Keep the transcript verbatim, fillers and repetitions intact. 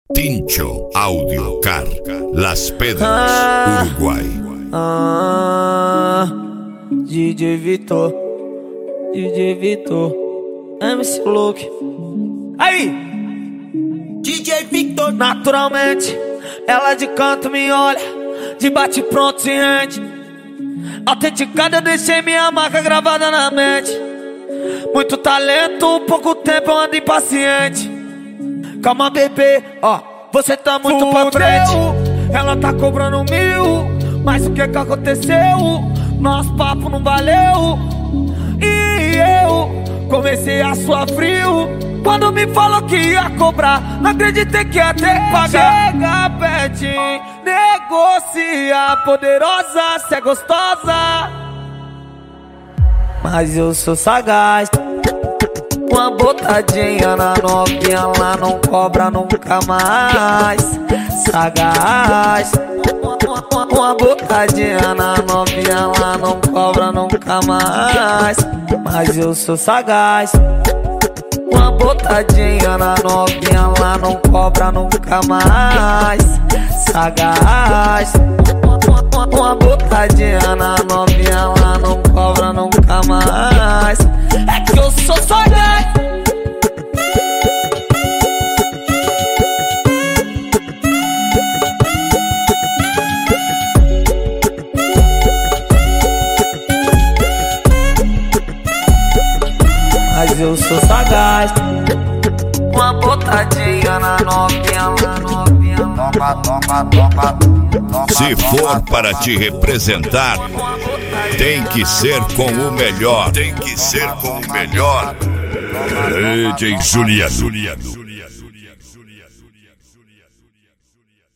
Tincho Audio Car, Las Pedras, ah, Uruguai. Ah, D J Vitor, D J Vitor, M C Luke. Aí, D J Victor. Naturalmente, ela de canto me olha, de bate pronto se rende. Autenticada, eu deixei minha marca gravada na mente. Muito talento, pouco tempo, eu ando impaciente. Calma, bebê, ó, você tá muito Fudeu. pra frente. Ela tá cobrando mil, mas o que que aconteceu? Nosso papo não valeu. E eu comecei a suar frio. Quando me falou que ia cobrar, não acreditei que ia ter que pagar. Chega pertinho, negocia, poderosa, cê é gostosa, mas eu sou sagaz. Uma botadinha na novinha, ela não cobra nunca mais. Sagaz. Uma botadinha na novinha, ela não cobra nunca mais, mas eu sou sagaz. Uma botadinha na novinha, ela não cobra nunca mais. Sagaz. Uma botadinha na novinha, ela não cobra nunca mais. É que eu sou sagaz. Mas eu sou sagaz. Uma botadinha na novinha, na novinha. Toma, toma, toma, toma. Se for para te representar, tem que ser com o melhor. Tem que ser com o melhor. D J Juliano.